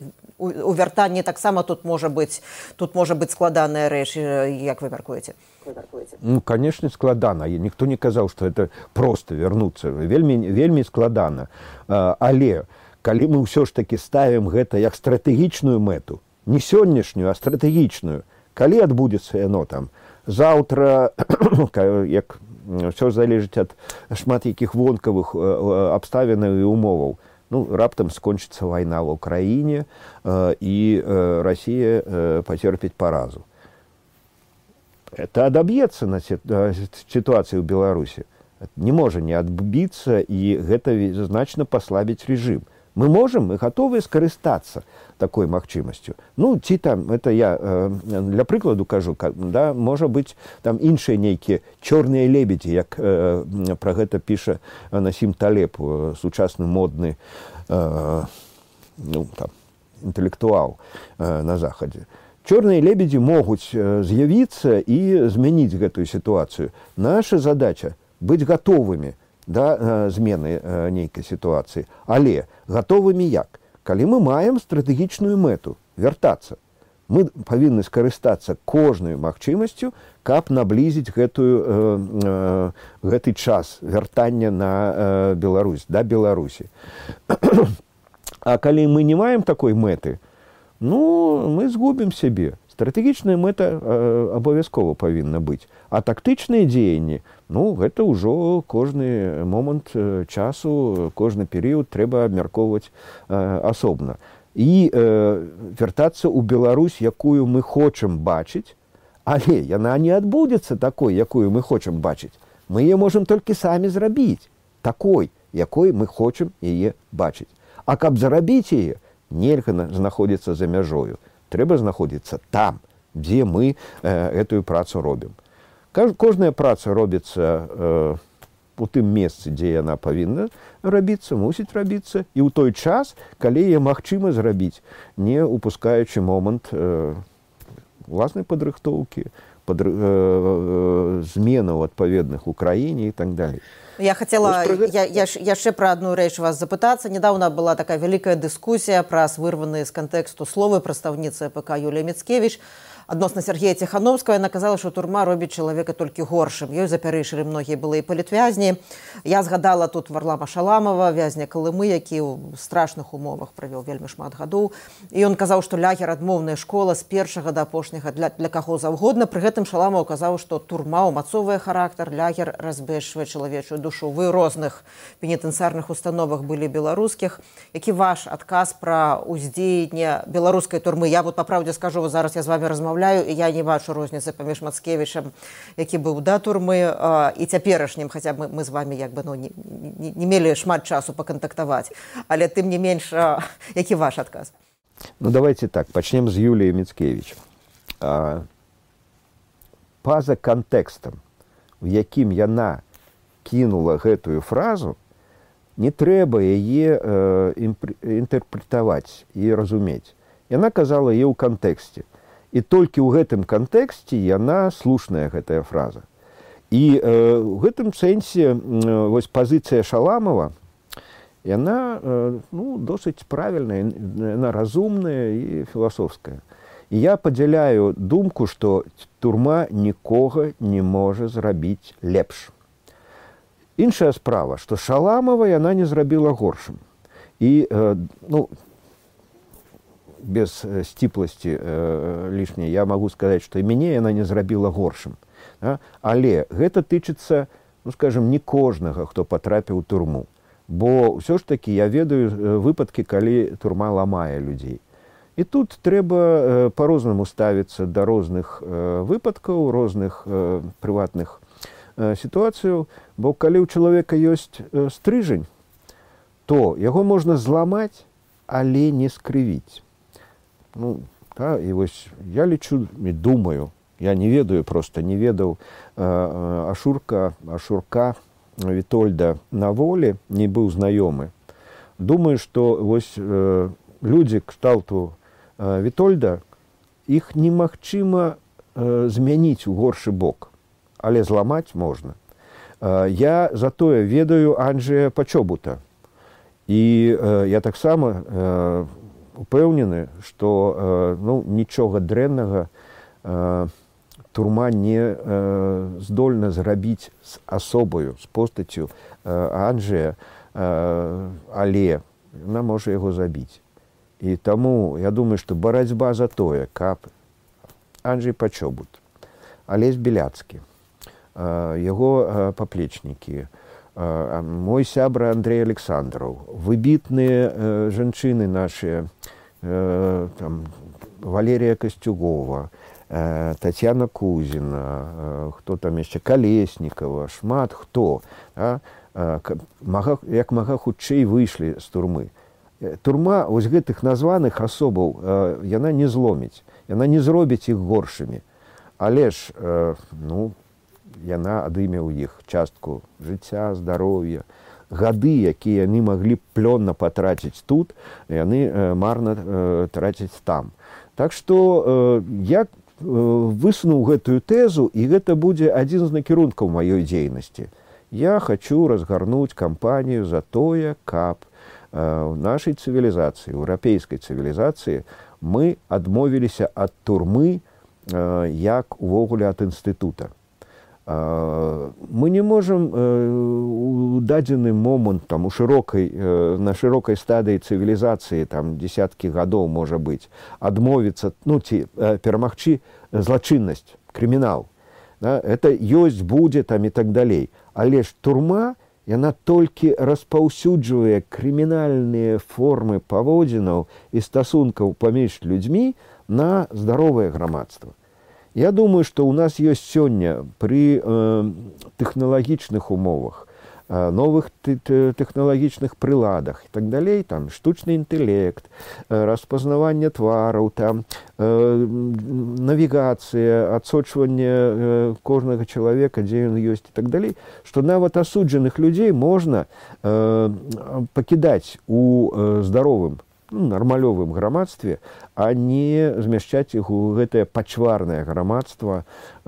у вяртанні таксама тут можа быць складаная рэч, як вы мяркуеце? Ну, конечно, складана. Никто не казал, что это просто вернуться. Вельми складана. Але, калі мы ўсё ж таки ставим гэта як стратэгічную мэту, не сённяшнюю, а стратэгічную, калі адбудзецца яно там заўтра, як все залежыць ад шмат якіх вонкавых абставінаў і умоваў. Ну, раптам скончыцца вайна в Украіне, і Россия потерпіць паразу. Это адаб'ецца на ситуацию в Беларуси. Не можа не адбіцца, і гэта значна паслабіць режим. Мы можем, мы готовы скарыстацца такой магчымасцю. Ну, ці там, это я для прыкладу кажу, да, можа быць там іншыя нейкія чорныя лебедзі, як пра гэта піша Насім Талеб, сучасны модны інтэлектуал на Захадзе. Чорныя лебедзі могуць з'явіцца і змяніць гэтую сітуацыю. Наша задача быць гатовымі да змены нейкай сітуацыі. Але гатовымі як? Калі мы маем стратэгічную мэту вяртацца, мы павінны скарыстацца кожнай магчымасцю, каб наблізіць гэты час вяртання на Беларусь, да Беларусі. А калі мы не маем такой мэты, ну, мы згубім сябе. Стратэгічная мэта абавязкова павінна быць. А тактычныя дзеянні, ну, гэта ўжо кожны момант часу, кожны перыяд трэба абмяркоўваць асобна. І вяртацца ў Беларусь, якую мы хочам бачыць, але яна не адбудзецца такой, якую мы хочам бачыць. Мы яе можам толькі самі зрабіць, такой, якой мы хочам яе бачыць. А каб зарабіць яе, нельга знаходзіцца за мяжою. Трэба знаходзіцца там, дзе мы гэтую працу робім. Кожная праца робіцца у тым месцы, дзе яна павінна рабіцца, мусіць рабіцца, і ў той час, калі яе магчыма зрабіць, не упускаючы момант уласнай падрыхтоўкі, зменаў адпаведных у краіне і так далей. Я хотела яшчэ пра адну рэч вас запытацца. Недавно была такая вялікая дыскусія праз вырваныя з кантэксту словы прадстаўніцы АПК Юлія Міцкевіч адносна Сергея Ціхановскага. Яна казала, што турма робіць чалавека толькі горшым. Ёй запярэчылі многія былыя палітвязні. Я згадала тут Варлама Шаламова, вязня Калымы, які ў страшных умовах правёў вельмі шмат гадоў. І ён казаў, што лагер адмоўная школа з першага да апошняга для каго заўгодна. Пры гэтым Шаламаў казаў, што турма ўмацоўвае характар, лагер разбэшвае чалавечую душу. Вы ў розных пенітэнцыярных установах былі беларускіх. Які ваш адказ пра ўздзеянне беларускай турмы? Я вот па правдзе скажу, зараз я з вами размаўляю, і я не бачу розніцы паміж Мацкевічам, які быў да турмы, і цяперашнім, хаця мы з вами як бы не мелі шмат часу пакантактаваць. Але тым не менш, які ваш адказ? Ну, давайте так, пачнем з Юліі Міцкевіч. Па-за кантэкстам, у якім яна кінула гэтую фразу, не трэба яе інтэрпрэтаваць і разумець. Яна казала яе ў кантэксце. І толькі ў гэтым кантэксце яна слушная, гэтая фраза. І ў гэтым сэнсе вось пазіцыя Шаламова, яна досыць правільная, яна разумная і філасофская. І я падзяляю думку, што турма нікога не можа зрабіць лепш. Іншая справа, што Шаламова яна не зрабіла горшым. І, без сціпласці лішняй, я магу сказаць, што і мяне яна не зрабіла горшым. Але гэта тычыцца, скажем, не кожнага, хто патрапіў у турму. Бо ўсё ж такі я ведаю выпадкі, калі турма ламае людзей. І тут трэба па-рознаму ставіцца да розных выпадкаў, розных прыватных сітуацыяў, бо калі ў чалавека ёсць стрыжань, то яго можна зламаць, але не скрывіць. І вось я лічу і думаю, я не ведаю, просто не ведаў Ашурка Вітольда на волі, не быў знаёмы. Думаю, што вось людзі кшталту Вітольда, іх немагчыма змяніць у горшы бок, але зламаць можна. Я затое ведаю Анджэя Пачобута. І я таксама упэўнены, што ну, нічога дрэннага турма не здольна зрабіць з асобаю, з постаццю Анджэя, але яна можа яго забіць. І таму я думаю, што барацьба за тое, каб Анджэй Пачобут, Алесь Беляцкі, яго паплечнікі, мой сябра Андрей Александров, выбітныя жанчыны нашыя, там, Валерія Касцюгова, Татьяна Кузіна, хто там яшчэ, Калеснікава, шмат хто, як мага хутчэй выйшлі з турмы. Турма вось гэтых названых асобаў яна не зломіць, яна не зробіць іх горшымі, але ж ну, яна адыме ў іх частку жыцця, здароўя, гады, якія яны маглі плённа патраціць тут, яны марна трацяць там. Так што я высунуў гэтую тэзу, і гэта будзе адзін з накірункаў маёй дзейнасці. Я хочу разгарнуць кампанію за тое, каб у нашай цывілізацыі, еўрапейскай цывілізацыі, мы адмовіліся ад турмы, як увогуле ад інстытута. Мы не можам у дадзены момант там, на шырокай стадыі цывілізацыі, там, дзесяткі гадоў, можа быць, адмовіцца, ну, ці перамагчы злачыннасць, крымінал. Да? Это ёсць, будзе там і так далей. Але ж турма, яна толькі распаўсюджвае крымінальныя формы паводзінаў і стасункаў паміж людзьмі на здаровае грамадства. Я думаю, што ў нас ёсць сёння пры тэхналагічных умовах, новых тэхналагічных прыладах і так далей, там, штучны інтэлект, распазнаванне твараў, там, навігацыя, адсочванне кожнага чалавека, дзе ён ёсць і так далей, што нават асуджаных людзей можна пакідаць у здаровым, нармалёвым грамадстве, а не змяшчаць іх у гэтае пачварнае грамадства,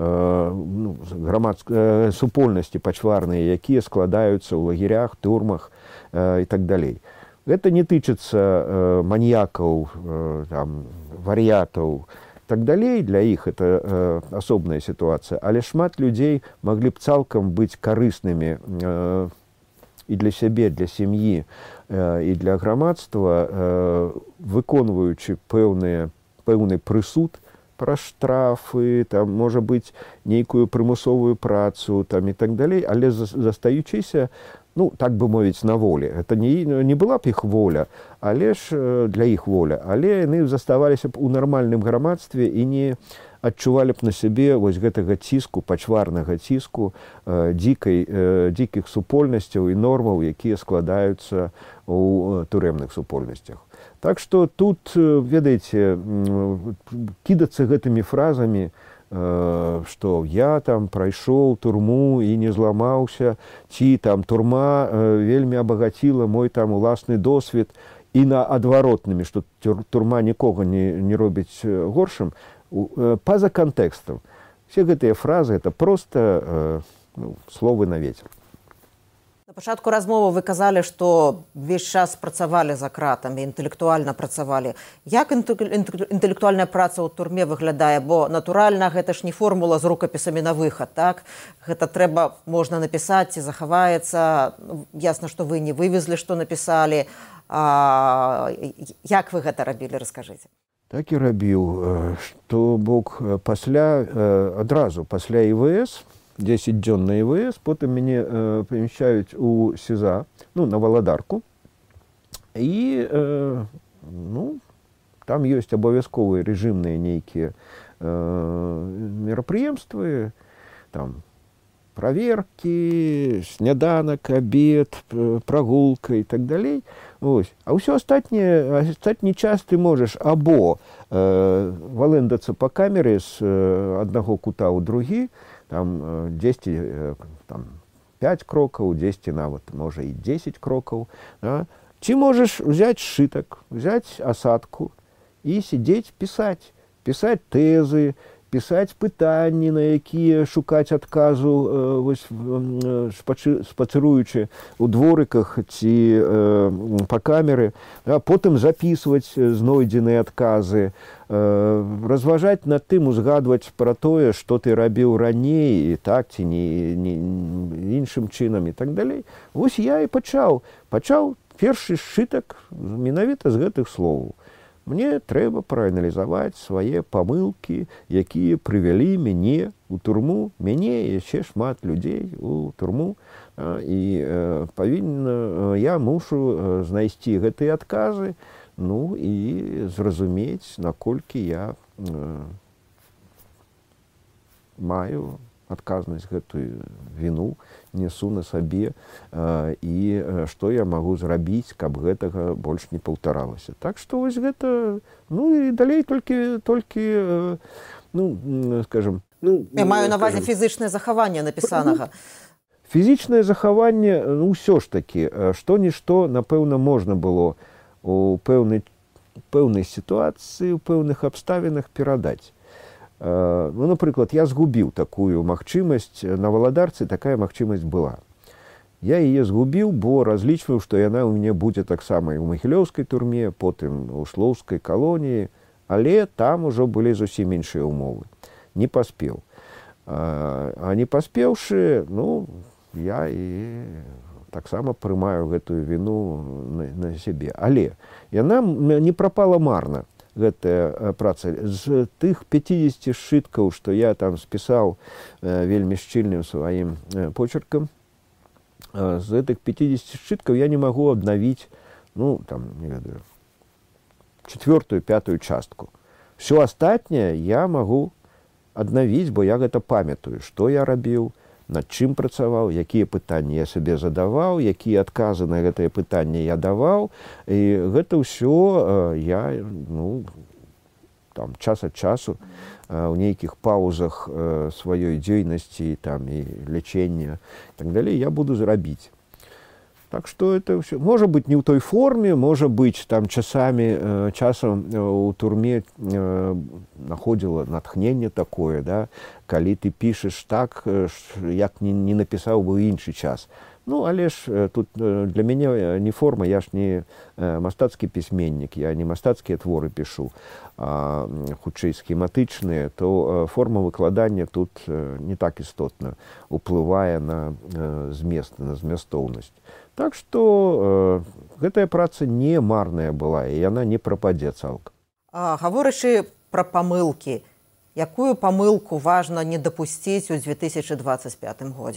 супольнасці пачварныя, якія складаюцца ў лагерях, турмах і так далей. Гэта не тычыцца маньякаў, вар'ятаў і так далей, для іх это асобная сітуацыя, але шмат людзей маглі б цалкам быць карыснымі і для сябе, для сям'і, і для грамадства, выконваючы пэўны прысуд пра штрафы, там, можа быць, нейкую прымусовую працу там, і так далей, але застаючыся, ну, так бы мовіць, на волі. Это не была б іх воля, але ж для іх воля, але яны заставаліся б у нармальным грамадстве і не адчувалі б на сябе вось гэтага ціску, пачварнага ціску, дзікіх супольнасцяў і нормаў, якія складаюцца ў турэмных супольнасцях. Так што тут, ведаеце, кідацца гэтымі фразамі, што я там прайшоў турму і не зламаўся, ці там турма вельмі абагаціла мой там уласны досвед, і на адваротнымі, што турма нікога не робіць горшым, па-за кантэкстам. Все гэтыя фразы — это просто словы на ветер. На пачатку размовы вы казалі, што ўвесь час працавалі за кратамі, інтэлектуальна працавалі. Як інтэлектуальная праца ў турме выглядае? Бо, натуральна, гэта ж не формула з рукапісамі на выхад, так? Гэта трэба, можна напісаць, ці захаваецца. Ясна, што вы не вывезлі, што напісалі. Як вы гэта рабілі, раскажыце? Так і рабіў, што бок адразу пасля ІВС, 10 дзён на ІВС, потым мяне памяшчаюць у СІЗА, ну, на Валадарку, і ну, там ёсць абавязковыя рэжымныя нейкія мерапрыемствы, там, праверкі, сняданак, абед, прагулка і так далей. Ось. А ўсё астатні час ты можаш або валэндацца па камеры з аднаго кута ў другі, там 10, там 5 крокаў, 10 нават, можа і 10 крокаў. Да? Ці можаш взяць сшытак, взяць асадку і сидзець пісаць тэзы, пісаць пытанні, на якія шукаць адказу, спацыруючы ў дворыках ці па камеры, потым запісваць знойдзеныя адказы, разважаць над тым, узгадваць пра тое, што ты рабіў раней, і так ці не іншым чынам і так далей. Вось я і пачаў першы сшытак менавіта з гэтых словаў. Мне трэба прааналізаваць свае памылкі, якія прывялі мяне ў турму, мяне і яшчэ шмат людзей у турму. І я мушу знайсці гэтыя адказы, ну і зразумець, наколькі я маю адказнасць, гэтую віну несу на сабе, і што я магу зрабіць, каб гэтага больш не паўтаралася. Так што вось гэта, ну і далей толькі скажем... Я маю на ўвазе фізычнае захаванне напісанага. Фізічнае захаванне, ну ўсё ж такі, што-нішто, напэўна, можна было у пэўнай сітуацыі, у пэўных абставінах перадаць. Ну, напрыклад, я згубіў такую магчымасць, на Валадарцы такая магчымасць была. Я яе згубіў, бо разлічваў, што яна ў мяне будзе таксама і ў Магілёўскай турме, потым у Шлоўскай калоніі, але там ужо былі зусім іншыя ўмовы. Не паспеў. А не паспеўшы, ну, я і таксама прымаю гэтую віну на сябе. Але яна не прапала марна. Гэтая праца. З тых 50 сшыткаў, што я там спісаў вельмі шчыльным сваім почеркам, з гэтых 50 сшыткаў я не магу абнавіць, ну, там, не ведаю, 4-ю, 5-ю частку. Всё астатняе я магу аднавіць, бо я гэта памятаю, што я рабіў, над чым працаваў, якія пытанні я сабе задаваў, якія адказы на гэтае пытанне я даваў. І гэта ўсё я, ну, там, час ад часу у нейкіх паузах сваёй дзейнасці там, і лячэння і так далей я буду зрабіць. Так што это ўсё можа быць не ў той форме, можа быць там часам у турме находзіла натхненне такое, да, калі ты пішаш так, як не напісаў бы ў іншы час. Ну, але ж тут для мяне не форма, я ж не мастацкі пісьменнік, я не мастацкія творы пішу, а хутчэй схематычныя, то форма выкладання тут не так істотна уплывае на змест, на змястоўнасць. Так што гэтая праца не марная была, і яна не прападзе цалкам. Гаворачы пра памылкі, якую памылку важна не дапусціць у 2025 годзе?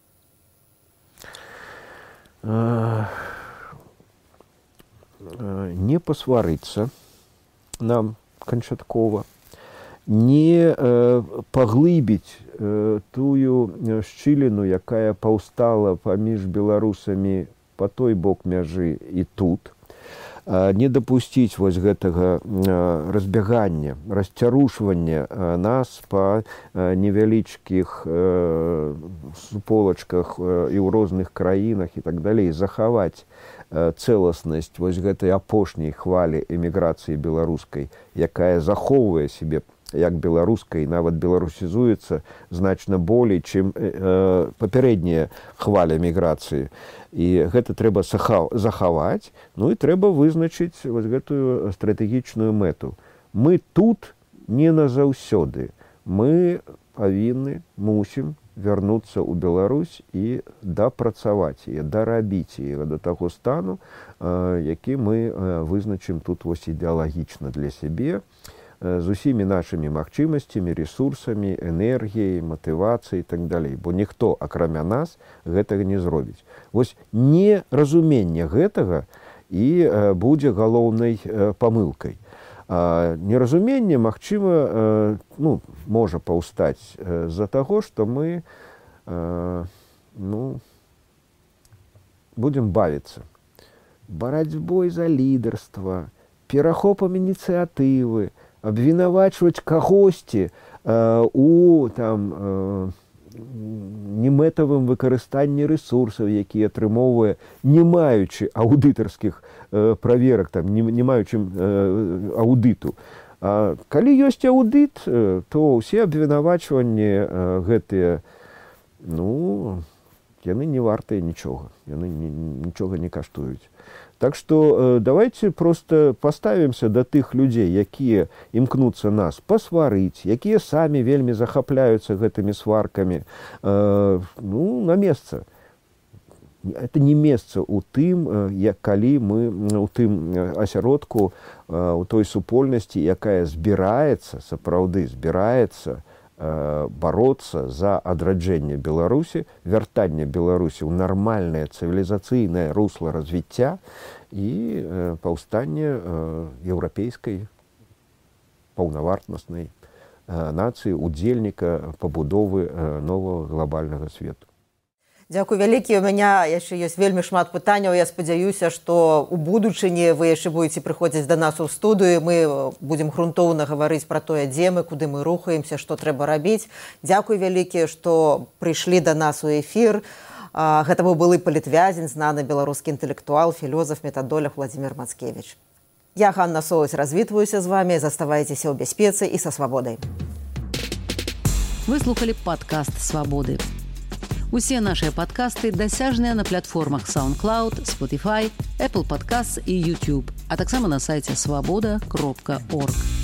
Не пасварыцца нам канчаткова, не паглыбіць тую шчыліну, якая паўстала паміж беларусамі па той бок мяжы і тут, не дапусціць вось гэтага разбягання, расцярушвання нас па невялічкіх суполачках і ў розных краінах і так далей, захаваць цэласнасць вось гэтай апошняй хвалі эміграцыі беларускай, якая захоўвае сябе як беларускай, нават беларусізуецца значна болей, чым папярэдняя хваля міграцыі. І гэта трэба захаваць, ну і трэба вызначыць вось гэтую стратэгічную мэту. Мы тут не назаўсёды. Мы павінны, мусім вярнуцца ў Беларусь і дапрацаваць яе, дарабіць яе да таго стану, які мы вызначым тут вось ідэалагічна для сябе, з усімі нашымі магчымасцямі, ресурсамі, энергіяй, матывацыяй і так далей. Бо ніхто, акрамя нас, гэтага не зробіць. Вось неразуменне гэтага і будзе галоўнай памылкай. Неразуменне, магчыма, ну, можа паўстаць з-за таго, што мы будзем бавіцца барацьбой за лідарства, перахопам ініцыятывы, абвінавачваць кагосьці у немэтавым выкарыстанні рэсурсаў, які атрымоўвае, не маючы аўдытарскіх праверак, не маючы аўдыту. А калі ёсць аўдыт, то ўсе абвінавачванні гэтыя, яны не вартыя нічога, яны нічога не каштуюць. Так што давайте просто поставімся да тых людзей, якія імкнуцца нас пасварыць, якія самі вельмі захапляюцца гэтымі сваркамі, на месца. Это не месца ў тым, калі мы у тым асяродку, у той супольнасці, якая сапраўды збіраецца бороться за адраджэнне Беларусі, вяртанне Беларусі ў нармальнае цывілізацыйнае русло развіцця і паўстанне еўрапейскай паўнавартаснай нацыі, удзельніка пабудовы новага глобальнага свету. Дзякуй вялікі. У мяне яшчэ ёсць вельмі шмат пытанняў. Я спадзяюся, што ў будучыні вы яшчэ будзеце прыходзіць да нас у студыю. Мы будзем грунтоўна гаварыць пра тое, дзе мы, куды мы рухаемся, што трэба рабіць. Дзякуй вялікі, што прыйшлі да нас у эфір. Гэта быў былы палітвязень, знаны беларускі інтэлектуал, філёзаф, метадолог Владзімір Мацкевіч. Я, Ганна Соўць, развітваюся з вамі. Заставайцеся ў бяспецы і са свабодай. Вы слухалі падкаст «Свабоды». Усе нашыя падкасты дасяжныя на платформах SoundCloud, Spotify, Apple Podcasts і YouTube, а таксама на сайце swaboda.org.